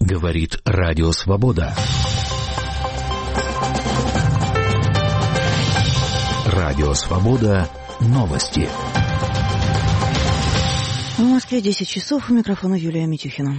Говорит Радио Свобода. Радио Свобода. Новости. В Москве 10 часов. У микрофона Юлия Митюхина.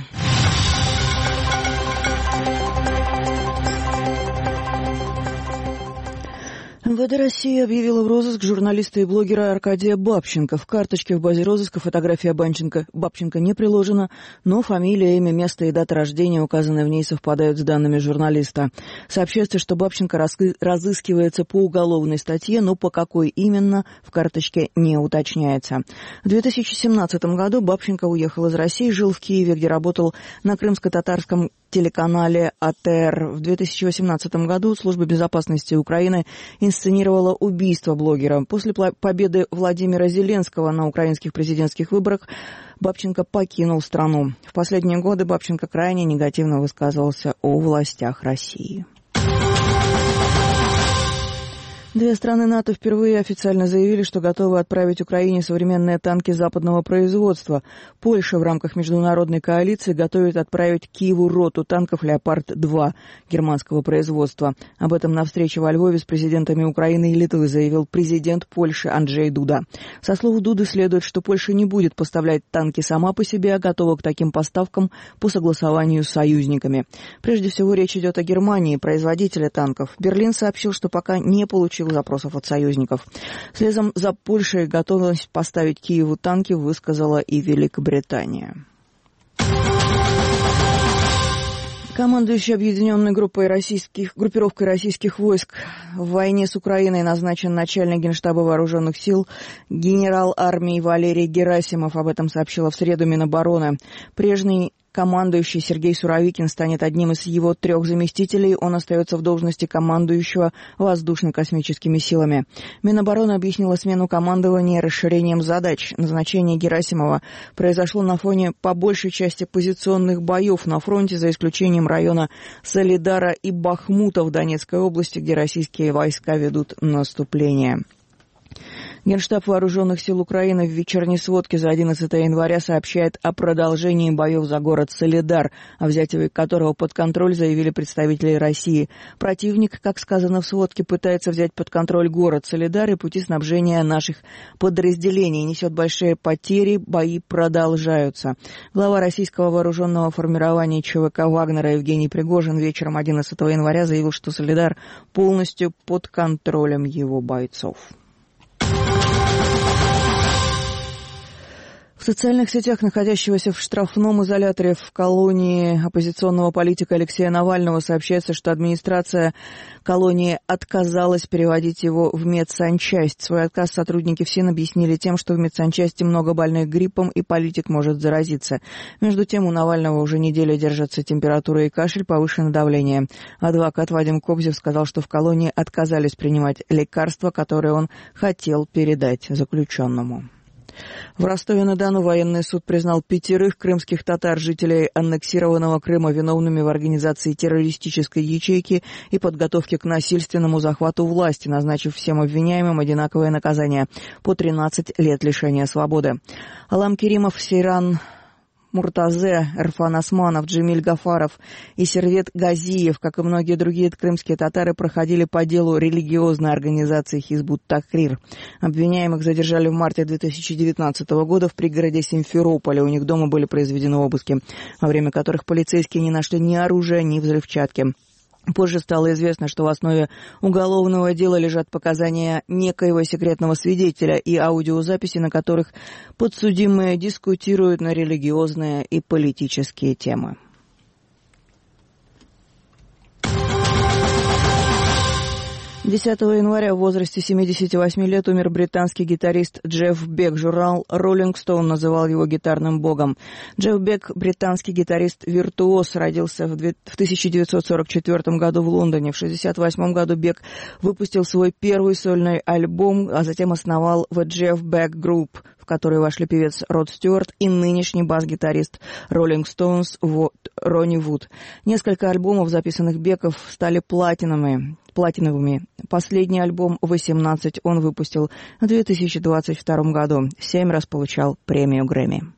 МВД России объявила в розыск журналиста и блогера Аркадия Бабченко. В карточке в базе розыска фотография Бабченко не приложена, но фамилия, имя, место и дата рождения, указанные в ней, совпадают с данными журналиста. Сообщается, что Бабченко разыскивается по уголовной статье, но по какой именно в карточке не уточняется. В 2017 году Бабченко уехал из России, жил в Киеве, где работал на крымско-татарском телеканале АТР. В 2018 году Служба безопасности Украины инсценировала убийство блогера. После победы Владимира Зеленского на украинских президентских выборах Бабченко покинул страну. В последние годы Бабченко крайне негативно высказывался о властях России. Две страны НАТО впервые официально заявили, что готовы отправить Украине современные танки западного производства. Польша в рамках международной коалиции готовит отправить Киеву роту танков «Леопард-2» германского производства. Об этом на встрече во Львове с президентами Украины и Литвы заявил президент Польши Анджей Дуда. Со слов Дуды следует, что Польша не будет поставлять танки сама по себе, а готова к таким поставкам по согласованию с союзниками. Прежде всего речь идет о Германии, производителе танков. Берлин сообщил, что пока не получил запросов от союзников. Следом за Польшей готовность поставить Киеву танки высказала и Великобритания. Командующий объединенной группировкой российских войск в войне с Украиной назначен начальник Генштаба Вооруженных сил генерал армии Валерий Герасимов. Об этом сообщила в среду Минобороны. Прежний командующий Сергей Суровикин станет одним из его 3 заместителей. Он остается в должности командующего воздушно-космическими силами. Минобороны объяснила смену командования расширением задач. Назначение Герасимова произошло на фоне по большей части позиционных боев на фронте, за исключением района Солидара и Бахмута в Донецкой области, где российские войска ведут наступление. Генштаб Вооруженных сил Украины в вечерней сводке за 11 января сообщает о продолжении боев за город Солидар, о взятии которого под контроль заявили представители России. Противник, как сказано в сводке, пытается взять под контроль город Солидар и пути снабжения наших подразделений. Несет большие потери, бои продолжаются. Глава российского вооруженного формирования ЧВК Вагнера Евгений Пригожин вечером 11 января заявил, что Солидар полностью под контролем его бойцов. В социальных сетях находящегося в штрафном изоляторе в колонии оппозиционного политика Алексея Навального сообщается, что администрация колонии отказалась переводить его в медсанчасть. Свой отказ сотрудники ФСИН объяснили тем, что в медсанчасти много больных гриппом и политик может заразиться. Между тем у Навального уже неделю держатся температура и кашель, повышенное давление. Адвокат Вадим Кобзев сказал, что в колонии отказались принимать лекарства, которые он хотел передать заключенному. В Ростове-на-Дону военный суд признал 5 крымских татар, жителей аннексированного Крыма, виновными в организации террористической ячейки и подготовке к насильственному захвату власти, назначив всем обвиняемым одинаковое наказание по 13 лет лишения свободы. Алам Керимов, Сейран Муртазе, Эрфан Османов, Джемиль Гафаров и Сервет Газиев, как и многие другие крымские татары, проходили по делу религиозной организации Хизбут Тахрир. Обвиняемых задержали в марте 2019 года в пригороде Симферополя. У них дома были произведены обыски, во время которых полицейские не нашли ни оружия, ни взрывчатки. Позже стало известно, что в основе уголовного дела лежат показания некоего секретного свидетеля и аудиозаписи, на которых подсудимые дискутируют на религиозные и политические темы. 10 января в возрасте 78 лет умер британский гитарист Джефф Бек. Журнал Rolling Stone называл его гитарным богом. Джефф Бек, британский гитарист-виртуоз, родился в 1944 году в Лондоне. В 1968 году Бек выпустил свой первый сольный альбом, а затем основал The Jeff Beck Group, в который вошли певец Род Стюарт и нынешний бас-гитарист Rolling Stones Ронни Вуд. Несколько альбомов, записанных Беков, стали платиновыми. Последний альбом «18» он выпустил в 2022 году. 7 раз получал премию Грэмми.